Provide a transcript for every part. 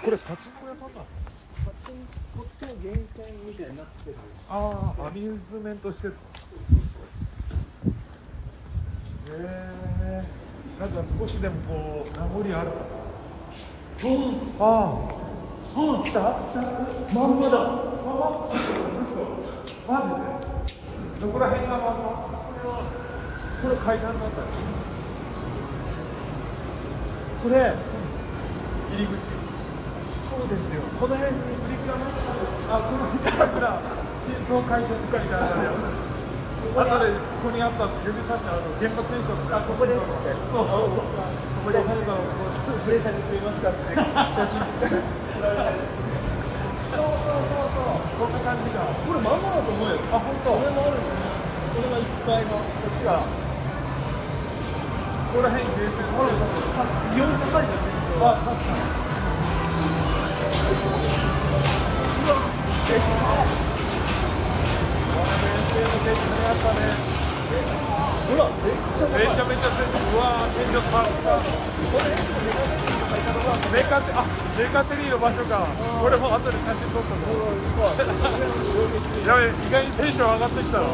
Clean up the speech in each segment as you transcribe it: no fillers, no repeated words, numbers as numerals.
これパチンコ屋さんなの？ パチンコとゲーセンみたいになってる。 ああ、アミューズメント施設。なんか少しでもこう名残あるかな。来た？ まんまだ。 マジで？どこら辺がまんま？これ階段なんだよ。 これ、 入り口。 そうですよ。この辺にプリクラ持ってた。このプリクラ心臓回転とかみたいなのやつ。後でここにあった指差し現場検証のここですって。 そう。ここで電車に積みましたって写真撮られたり。そう。 そんな感じか。 これまんまだと思うよ。 あ、本当。 これもあるんだね。これが1階が、こっちが。 ここら辺に電線ある。 異様に高いじゃん、天井。 あ、確かに。 うわ、でかい。 やったね。 ほら、めっちゃ高い。 めちゃめちゃうわー、天井高い。 これメカテリーの場所か。これも後で写真撮ったの。やべ、意外にテンション上がってきたの。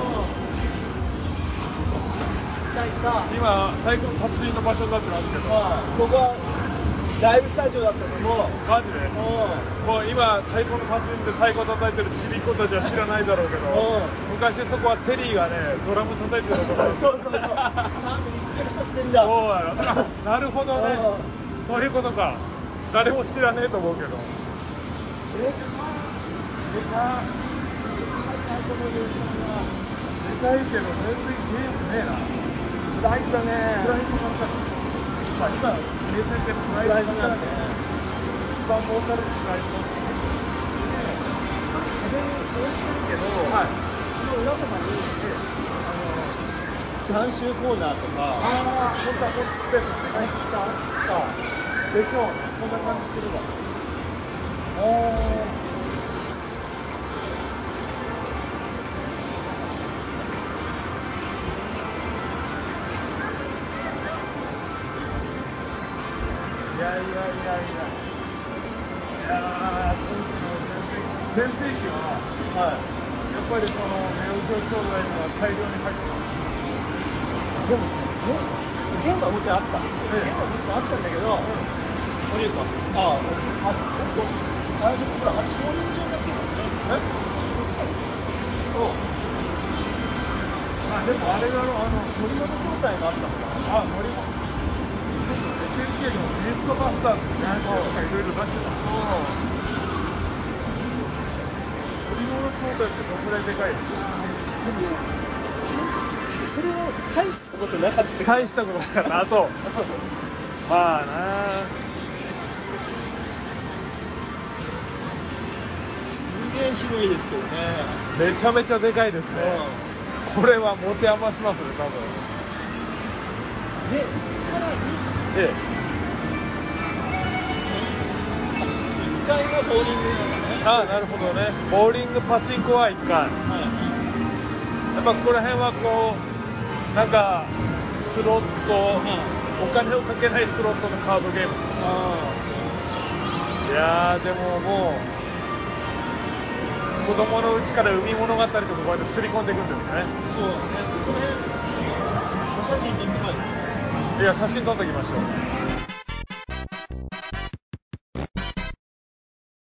今、太鼓の達人の場所になってますけど。 ここはライブスタジオだったと思う。 マジで？もう今、太鼓の達人で太鼓叩いてるちびっ子たちは知らないだろうけど、昔そこはテリーがね、ドラム叩いてるところ。 そう。ちゃんとリスペクトしてんだ。 そうだよ。なるほどね。そういうことか。誰も知らねえと思うけど。 でかいな、このゲーセンは。 でかいけど、全然ゲームねえな。 暗いんだね。 プライズなんだ。まあ今、ゲーセンってプライズなんだね。一番儲かるプライズなんだね。 壁に置いてるけど、その裏とかに、監修コーナーとか。 本当はスペースがでかい。 あったでしょう。 そんな感じするわ。いや、全盛期は、やっぱりそのネオジオ兄弟が大量に入ってた。 でもゲームはもちろんあった。ゲームはもちろんあったんだけど、降りるか。ほら、8ボーリング場になってるからね。そう。 でもあれだろ、 乗り物状態があったのかな。 乗り物。SNK のビーストバスターズみたいなやつとかいろいろ出してた。乗り物状態ってどのくらいでかい？ それは大したことなかった。 大したことなかった。そう。まあな。 すげえ広いですけどね。 めちゃめちゃでかいですね。これは持て余しますね、多分。 で、さらに、1階がボーリングなのね。 なるほどね。ボーリング、パチンコは1階。やっぱここら辺はこう、なんかスロット、お金をかけないスロットのカードゲーム。いやー、でももう子供のうちから海物語とかこうやってすり込んでいくんですね。 そうね。この辺お写真撮りたい。 いや、写真撮っておきましょう。